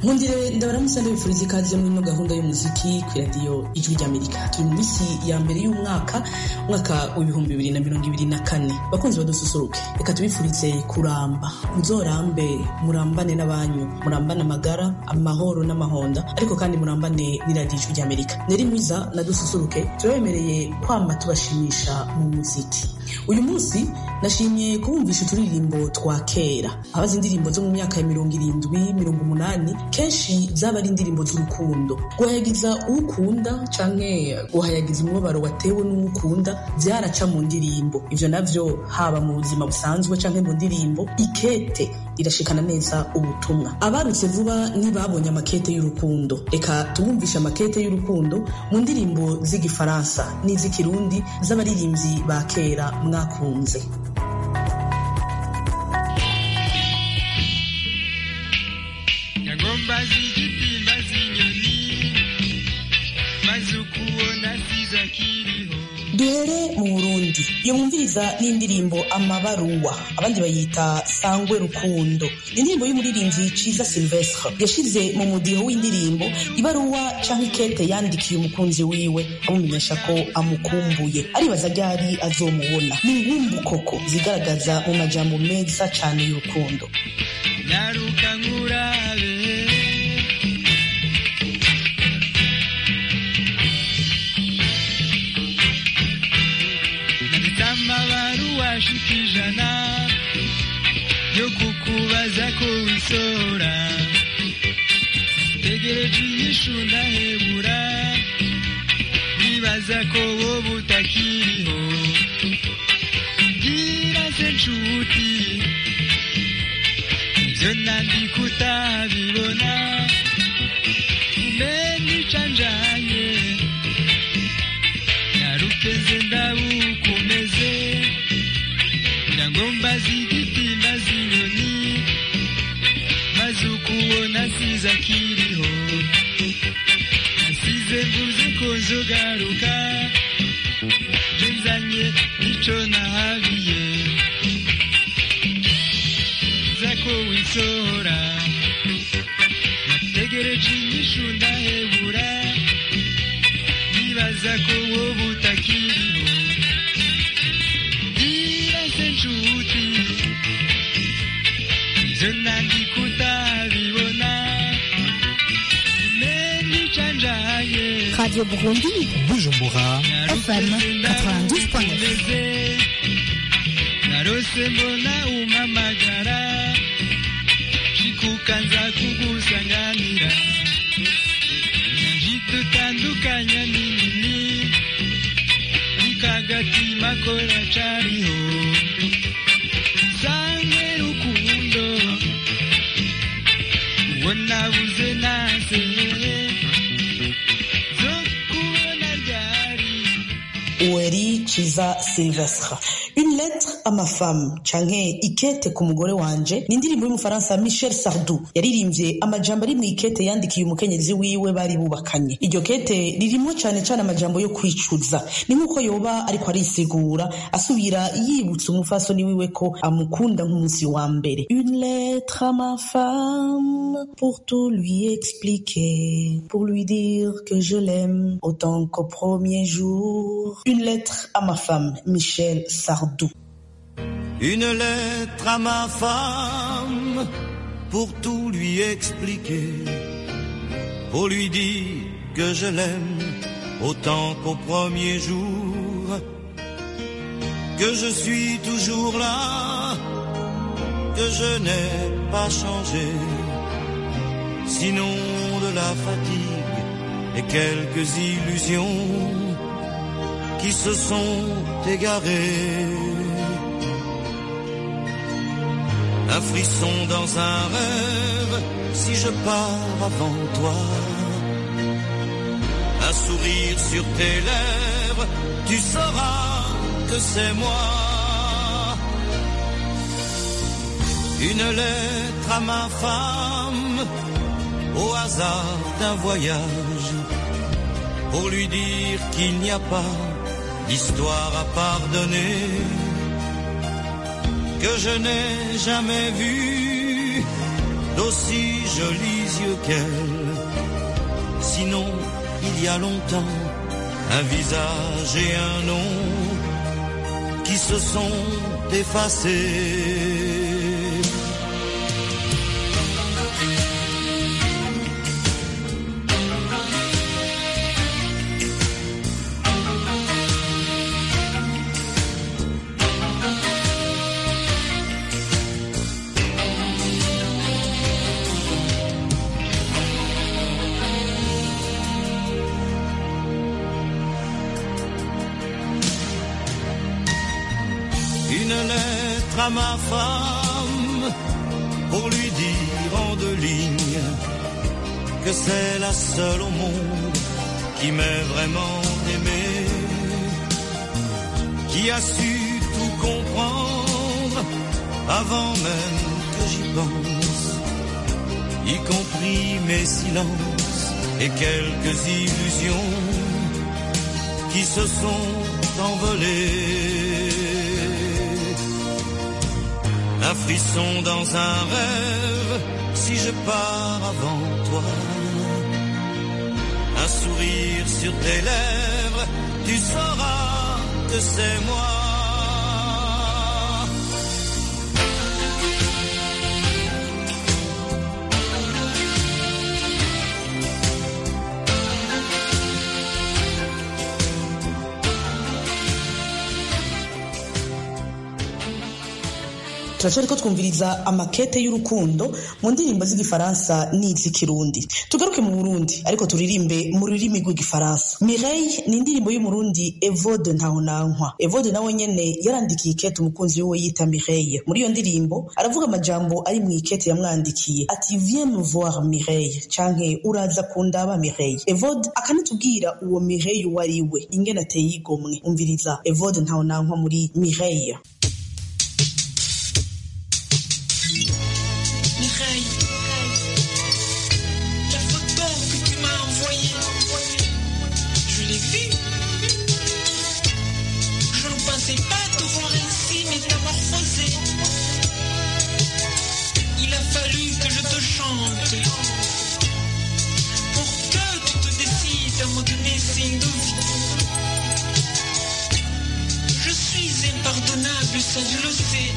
Nkundire ndabaramutse ndabifuriza ikaze muri ino gahunda y'umuziki ku radio Ijwi ry'Amerika. Turi mu minsi ya mbere y'umwaka w'ibihumbi 2024. Bakunzi badususuruke, reka tubifurize kuramba, muzorambe, murambane n'abanyu, murambane amagara, amahoro n'amahonda, ariko kandi murambane n'iradio Ijwi ry'Amerika. Neri mwiza na dususuruke tubemereye kwama tubashimisha mu muziki. Uyu munsi nashimye kubumvisha uturirimbo twa kera, abazi indirimbo zo mu myaka ya 70, 80, kenshi zaba ari indirimbo z'urukundo, guhayagiza ukunda canke guhayagiza umubabaro watewe n'ukunda byaraca mu ndirimbo. Ivyo navyo haba mu buzima busanzwe canke mu ndirimbo, ikete irashikana neza ubutumwa. Abarutse vuba ntibabonye amakete y'urukundo, reka tubumvisha amakete y'urukundo mu ndirimbo z'igifaransa n'iz'ikirundi z'abaririmbyi ba kera mwakunze. Ngombazi igiti mbazi inyoni maze ukubona ziza kiriho. Duhere mu Burundi, iyo mwumviriza n'indirimbo Amabaruwa, abandi bayita Sangwe Rukundo. Indirimbo y'umuririmbyi Ciza Sylvestre yashize mu mudiho w'indirimbo ibaruwa canke ikete yandikiye umukunzi wiwe amumenyesha ko amukumbuye, aribaza ryari azomubona. Ni ingumbu koko zigaragaza mu majambo meza cane y'urukundo. Naruka nkurabe Amabaruwa ashikijana yo kukubaza ko wisora, tegereje inyishu ndahebura, nibaza ko wowe utakiriho. Gira se nshuti ivyo nandika utabibona, umenye icanjanye naruteze ndabukomeze. Ngombazi igiti mbazi inyoni maze ukubona siza kiriho. Nasize mvuze ko nzogaruka, nzanye ico nahabiye, zako wisora, nategereje inyishu ndahebura, nibaza ko wowe utakiriho. Nshuti ivyo nandika utabibona, umenye icanjanye. Radio Burundi, Bujumbura, FM 92.9. Narose mbona umamagara, shikuka nza kugusanganira, njitutandukanya nini kagatima kora cariho. Sangwe rukundo ubona buze nase zokubona ryari. Uweri Ciza Sylvestre. Une lettre à ma femme canke ikete ku mugore wanje ni indirimbo y'umufaransa Michel Sardou yaririmbye amajambo ari mu ikete yandikiye umukenyezi wiwe bari bubakanye. Iryo kete ririmo cane cane amajambo yo kwicuza, ni nkuko yoba ariko arisigura asubira yibutsa umufasoni wiwe ko amukunda nk'umunsi wa mbere. Une lettre à ma femme pour tout lui expliquer, pour lui dire que je l'aime autant qu'au premier jour. Une lettre à ma femme, Michel Sardou. Une lettre à ma femme pour tout lui expliquer, pour lui dire que je l'aime autant qu'au premier jour, que je suis toujours là, que je n'ai pas changé, sinon de la fatigue et quelques illusions qui se sont égarées. Un frisson dans un rêve si je pars avant toi, un sourire sur tes lèvres, tu sauras que c'est moi. Une lettre à ma femme au hasard d'un voyage, pour lui dire qu'il n'y a pas d'histoire à pardonner, que je n'ai jamais vu d'aussi jolis yeux qu'elle. Sinon, il y a longtemps, un visage et un nom qui se sont effacés. À ma femme pour lui dire en 2 lignes que c'est la seule au monde qui m'ait vraiment aimé, qui a su tout comprendre avant même que j'y pense, y compris mes silences et quelques illusions qui se sont envolées. Un frisson dans un rêve, si je pars avant toi. Un sourire sur tes lèvres, tu sauras que c'est moi. turacariko twumviriza amakete y'urukundo mu ndirimbo z'igifaransa n'iz'ikirundi. Tugaruke mu Burundi ariko turirimbe mu rurimi rw'igifaransa. Mireille ni indirimbo y'umurundi Evode Ntahonankwa. Evode nawe nyene yarandikiye ikete umukunzi we yita Mireille. Muri iyo ndirimbo aravuga amajambo ari mu ikete yamwandikiye ati viens me voir Mireille canke uraza kundaba Mireille. Evode akanatubwira uwo Mireille wariwe ingene ateye igomwe. Umviriza Evode Ntahonankwa muri Mireille. Ça je le sais,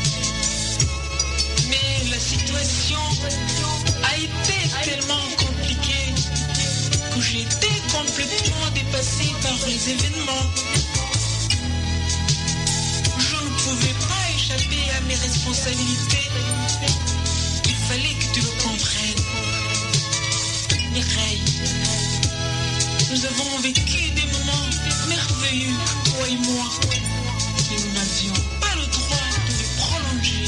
mais la situation a été tellement compliquée que j'ai été complètement dépassée par les événements. Je ne pouvais pas échapper à mes responsabilités. Il fallait que tu le comprennes. Mireille, nous avons vécu des moments merveilleux, toi et moi, et nous n'avions pas le droit de les prolonger.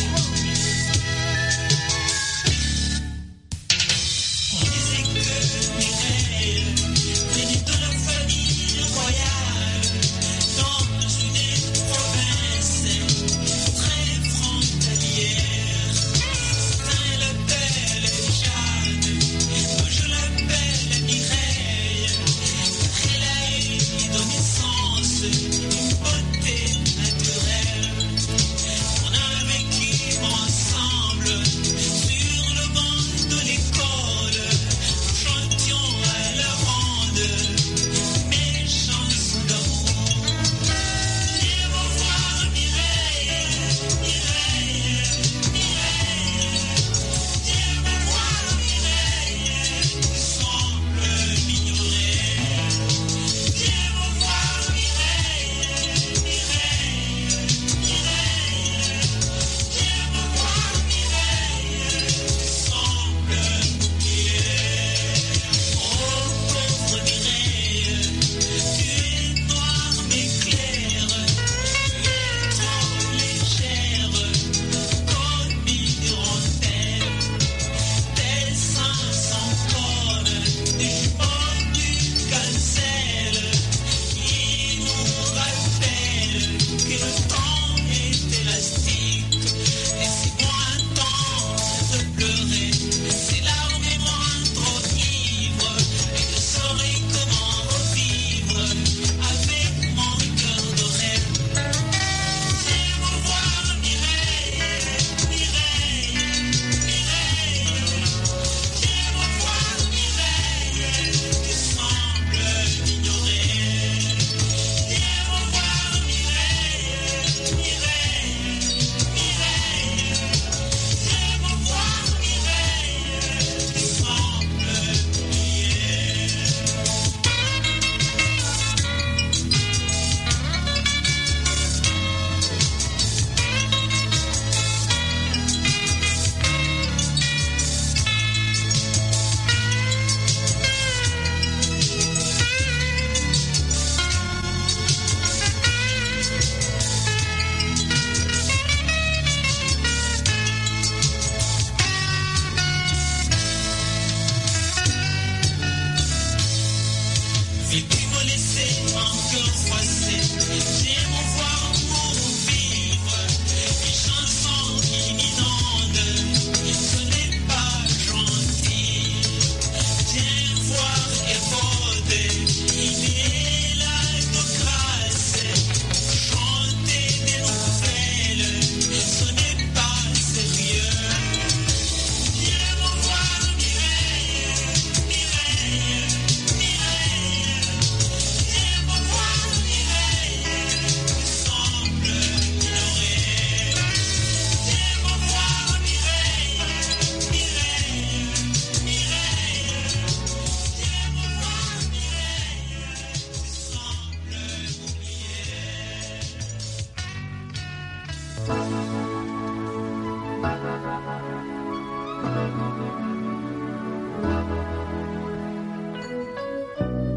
On disait que Mireille venait de la famille royale, dans le sud des provinces, très frontalière. Certains l'appellent Jeanne, moi je l'appelle Mireille, car elle a eu de naissance.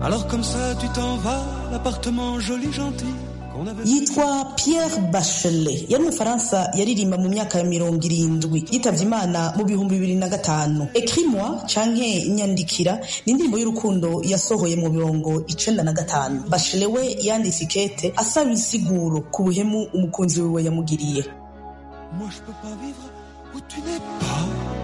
Alors comme ça tu t'en vas, l'appartement joli gentil qu'on avait. Yitwa Pierre Bachelet yari umufaransa yaririmba mu myaka ya 70 yitavye Imana mu 2005. Écris-moi canke Nyandikira ni indirimbo y'urukundo yasohoye mu 1995. Bachelet we yanditse ikete asaba insiguro ku buhemu umukunzi wiwe yamugiriye. Moi je peux pas vivre où tu n'es pas.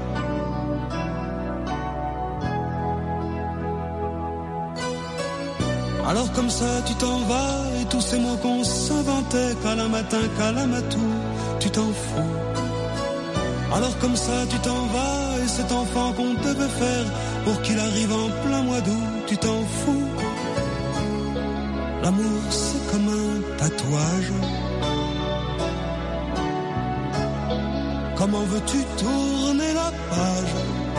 Alors comme ça tu t'en vas et tous ces mots qu'on s'inventait, câlin matin, câlin matou, tu t'en fous. Alors comme ça tu t'en vas et cet enfant qu'on devait faire pour qu'il arrive en plein mois d'août, tu t'en fous. L'amour c'est comme un tatouage. Comment veux-tu tourner la page?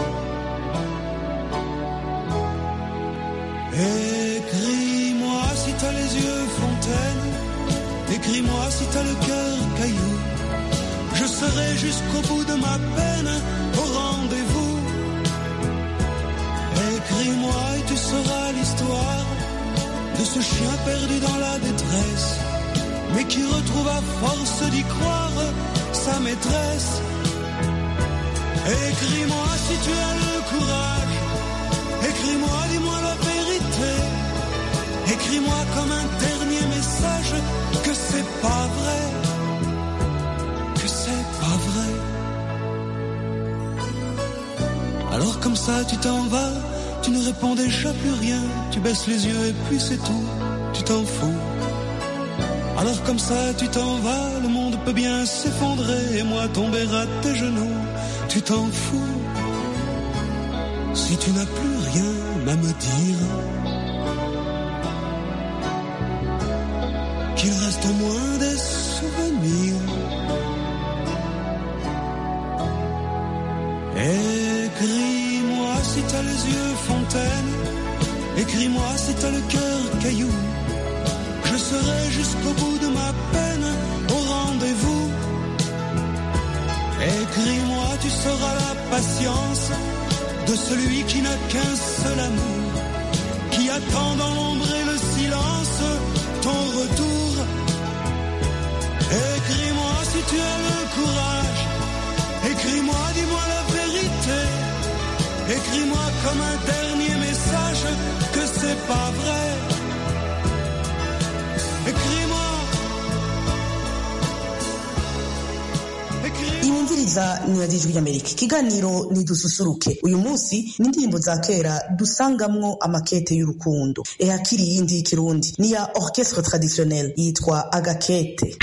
Écris-moi si t'as les yeux fontaine, écris-moi si t'as le cœur caillou. Je serai jusqu'au bout de ma peine au rendez-vous. Écris-moi et tu sauras l'histoire de ce chien perdu dans la détresse, mais qui retrouve à force d'y croire sa maîtresse. Écris-moi si tu as le courage, écris-moi, dis-moi la vérité. Écris-moi comme un dernier message que c'est pas vrai, que c'est pas vrai. Alors comme ça tu t'en vas, tu ne réponds déjà plus rien, tu baisses les yeux et puis c'est tout, tu t'en fous. Alors comme ça tu t'en vas, le monde peut bien s'effondrer et moi tomber à tes genoux, tu t'en fous. Si tu n'as plus rien à me dire, qu'il reste au moins des souvenirs. Écris-moi si t'as les yeux fontaine, écris-moi si t'as le cœur caillou. Je serai jusqu'au bout de ma peine au rendez-vous. Écris-moi, tu sauras la patience de celui qui n'a qu'un seul amour, qui attend dans l'ombre et le silence ton retour. Écris-moi si tu as le courage, écris-moi, dis-moi la vérité. Écris-moi comme un dernier message que c'est pas vrai. Écris-moi. Imumviriza ni Radio Ijwi ry'Amerika. Ikiganiro ni dususuruke. Uyu munsi ni indirimbo za kera dusangamwo amakete y'urukundo. Ehakiri yindi y'ikirundi ni ya orchestre traditionnel yitwa Agakete.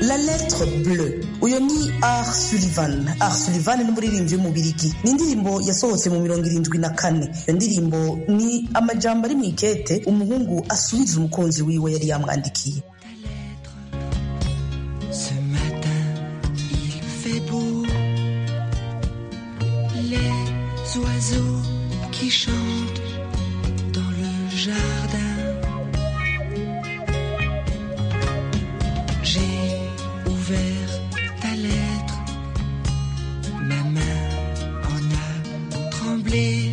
La lettre bleue. Uyo ni Art Sullivan. Art Sullivan ni umuririmbyi w'umubirigi. Ni indirimbo yasohotse mu 74. Iyo ndirimbo ni amajambo ari mw'ikete umuhungu asubiza umukunzi wiwe yari yamwandikiye. Ce matin, il fait beau. Les oiseaux qui chantent dans le jardin. J'ai ouvert ta lettre, ma main en a tremblé.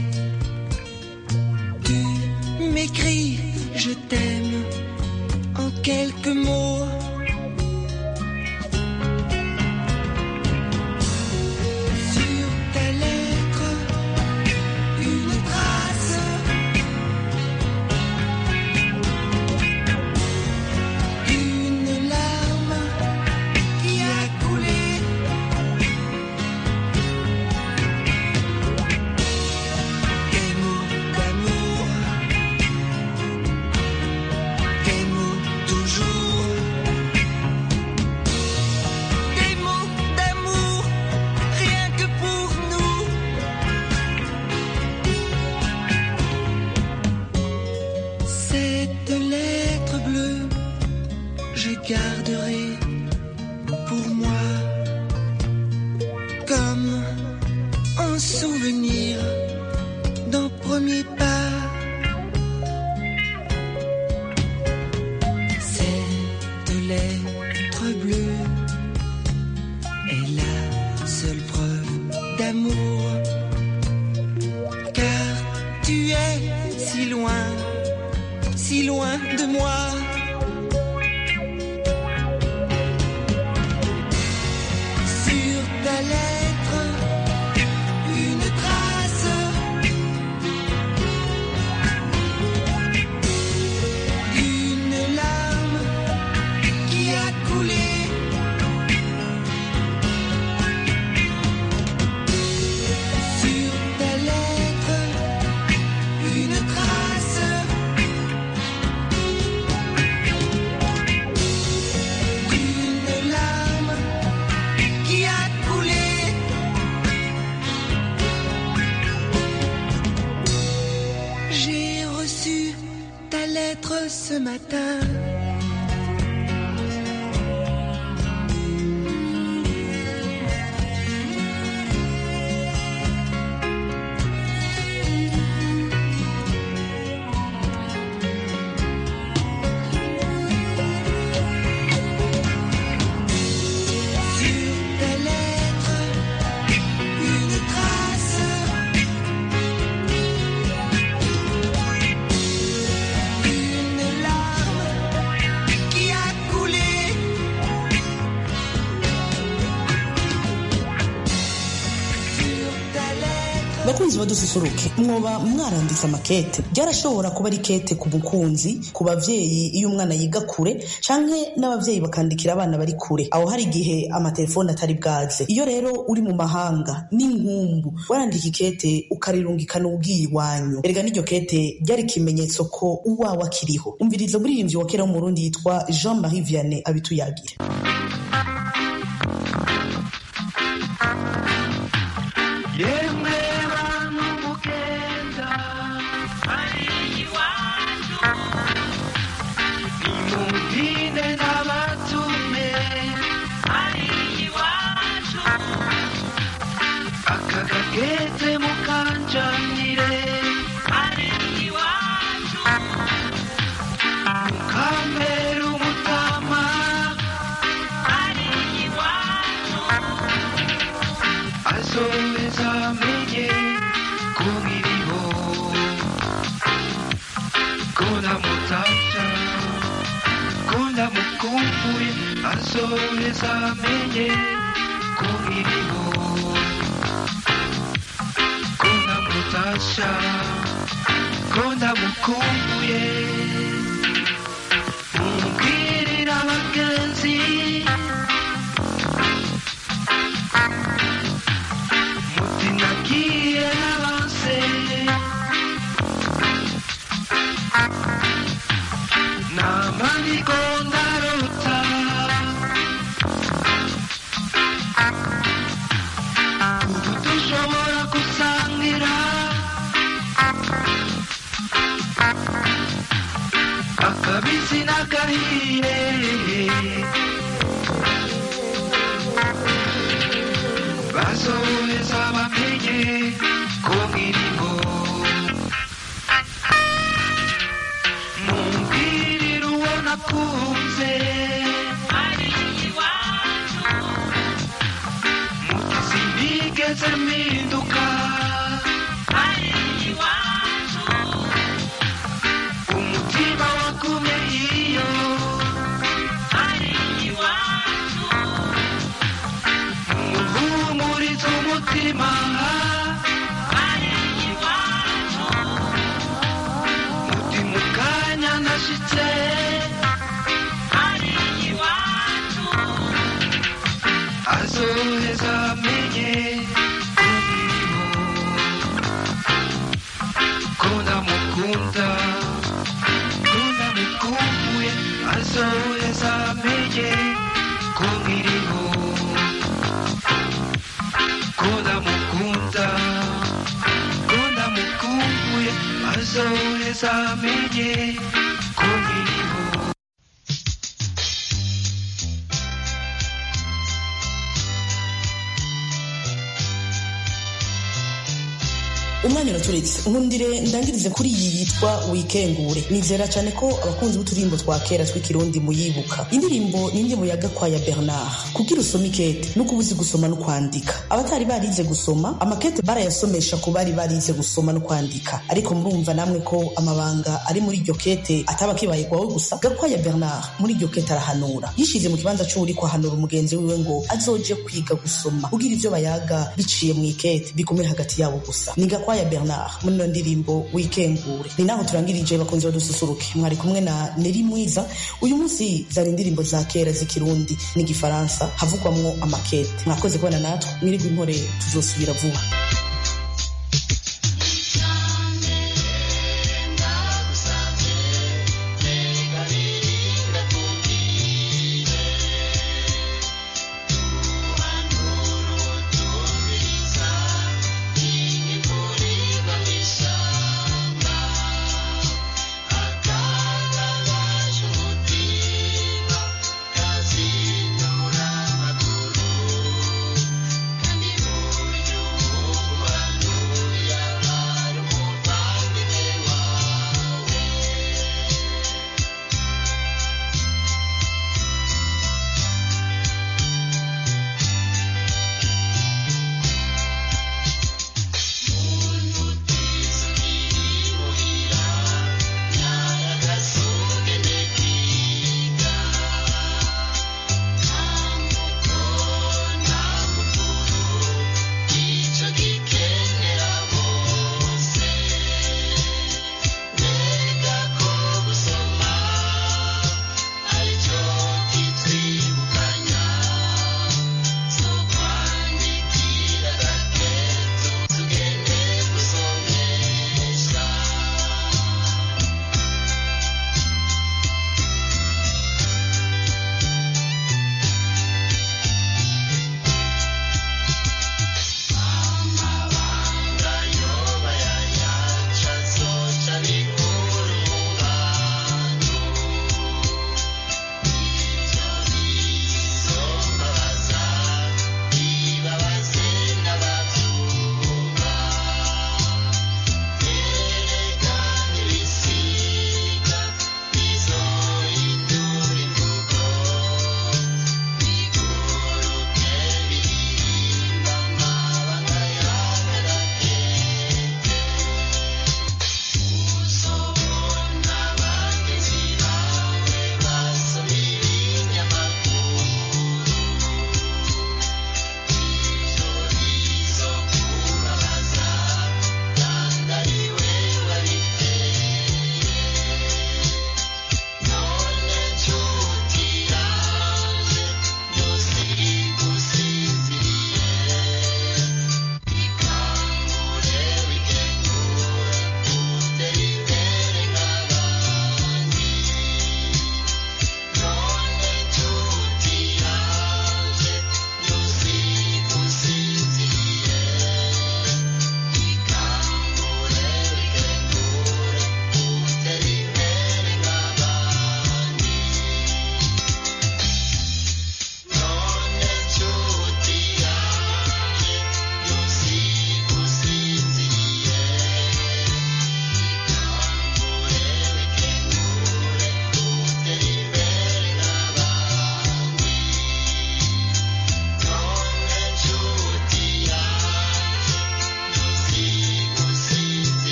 Tu m'écris, je t'aime, en quelques mots. Sur ta lettre, une trace. Une larme qui a coulé. Des mots d'amour, des mots toujours, des mots d'amour, rien que pour nous. Cette lettre bleue, je garderai pour moi comme un souvenir d'un premier pas. Cette lettre bleue est la seule preuve d'amour, car tu es si loin de moi. Sur ta lettre, une trace. Une larme qui a coulé. Sur ta lettre, une trace. Une larme qui a coulé. J'ai reçu ta lettre ce matin. Sur ta lettre, une trace. Une larme qui a coulé. Sur ta lettre. Bakunzi badususuruke mwoba mwaranditse amakete byarashobora kuba ari kete ku mukunzi ku bavyeyi iyo umwana yiga kure canke n'abavyeyi bakandikira abana bari kure aho hari igihe amatelefone atari bwaze iyo rero uri mu mahanga n'inkumbu warandika ikete ukarirungikana ubwiye iwanyu erega n'iryo kete ryari ikimenyetso ko uwawe akiriho umviriza umuririmbyi wa kera wo mu Burundi yitwa Jean-Marie Vianney abituyagira. yemwe bantu mugenda ari iwacu nimumvine n'abatume ari iwacu aka gakete mukanjanire ari iwacu mukambere umutama ari iwacu azoheza amenye ko nkiriho ko namutaja ko namukumbuye azoheza amenye ko nkiriho ko namutaja ko namukumbuye mubwirira abagenzi muti nagiye n'abanse nama ndiko ndarota akatsi n'agahiye bazoheza bamenye ko nkiriho mumbwirire uwo nakunze ari iwacu muti sinigeze mpinduka ari iwacu umutima wagumye iyo ari iwacu umuhumuriza umutima ari iwacu muti mu kanya nashitse ari iwacu azoheza amenye ko ndamukunda ko ndamukumbuye azoheza amenye ko nkiriho ko ndamukunda ko ndamukumbuye azoheza amenye ko nkiriho. umwanya uraturetse nkundire ndangirize kuri iyi yitwa wikengure. Nizera cyane ko abakunzi b'uturirimbo twa kera tw'ikirundi muyibuka. Indirimbo ni indirimbo ya Gakwaya Bernard. Kugira usome ikete nuko ubuzi gusoma no kwandika. Abatari barize gusoma amakete barayasomesha ku bari barize gusoma no kwandika, ariko murumva namwe ko amabanga ari muri iryo kete ataba kibaye kwawe gusa. Gakwaya Bernard muri iryo kete arahanura, yishize mu kibanza cy'uri kwahanura umugenzi wiwe ngo azoje kwiga gusoma kugira ivyo bayaga biciye mu ikete bigume hagati yabo gusa. Ni Gakwaya Bernard muri no ndirimbo wikengure. Ni naho turangirije bakunzi badususuruke. Mwari kumwe na Neri Mwiza. Uyu munsi zari indirimbo za kera z'ikirundi n'igifaransa havugwamwo amakete. Mwakoze kubana natwe, mwirigwe impore, tuzosubira vuba.